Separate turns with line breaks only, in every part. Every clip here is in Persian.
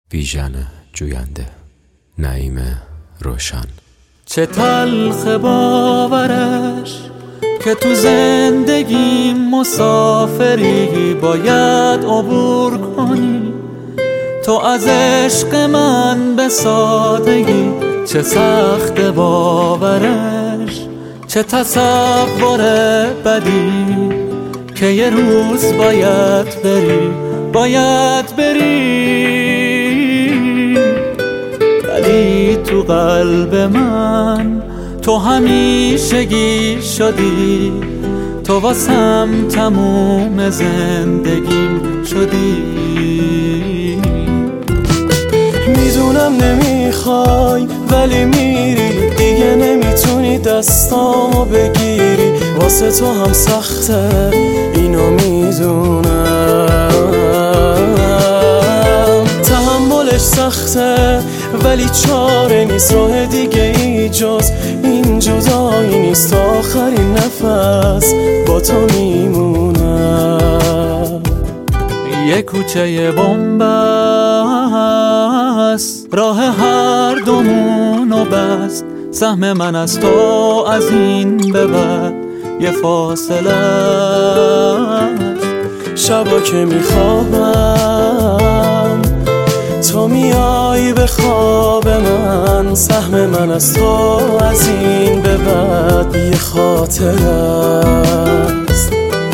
بیژن جوینده، نعیم روشن.
چه تلخ باورش که تو زندگی مسافری باید عبور کنی. تو از عشق من به سادگی، چه سخت باورش، چه تصور بدی که یه روز باید بری ولی تو قلب من تو همیشگی شدی، تو واسم تموم زندگیم شدی.
میدونم نمیخوای ولی میری، دیگه نمیتونی دستامو بگیری. واسه تو هم سخته اینو میدونم، تحملش سخته ولی چاره نیست، راه دیگه ای جز این جدایی نیست. تا آخرین نفس با تو میمونم.
یه کوچه بن‌بست راه هر دومونو بست، سهم من از تو از این به بعد یه فاصله است.
شبا که میخوابم تو میای به خواب من، سهم من از تو از این به بعد یه خاطره است.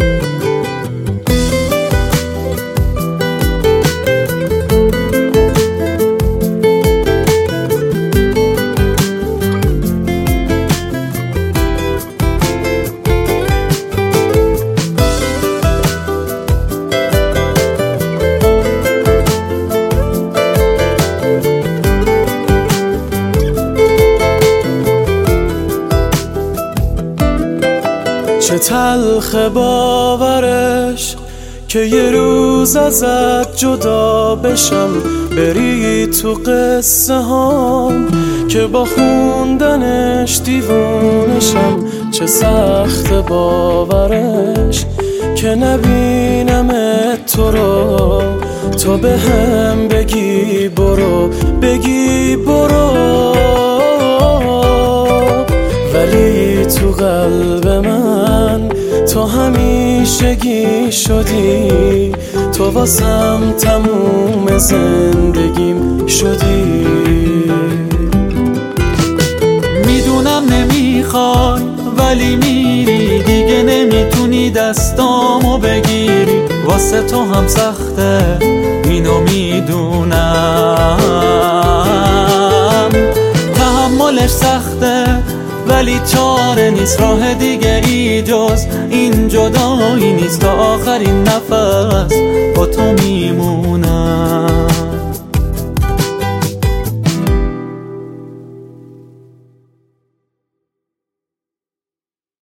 چه تلخ باورش که یه روز ازت جدا بشم، بری تو قصه هام که با خوندنش دیوونشم. چه سخت باورش که نبینم تو رو، تو به هم بگی برو ولی تو قلب من تو همیشگی شدی، تو واسم تموم زندگیم شدی.
میدونم نمیخوای ولی میری، دیگه نمیتونی دستامو بگیری. واسه تو هم سخته اینو میدونم، تحملش سخته ولی چاره نیست، راه دیگه ای جز این جدایی نیست. تا آخرین نفس با تو میمون.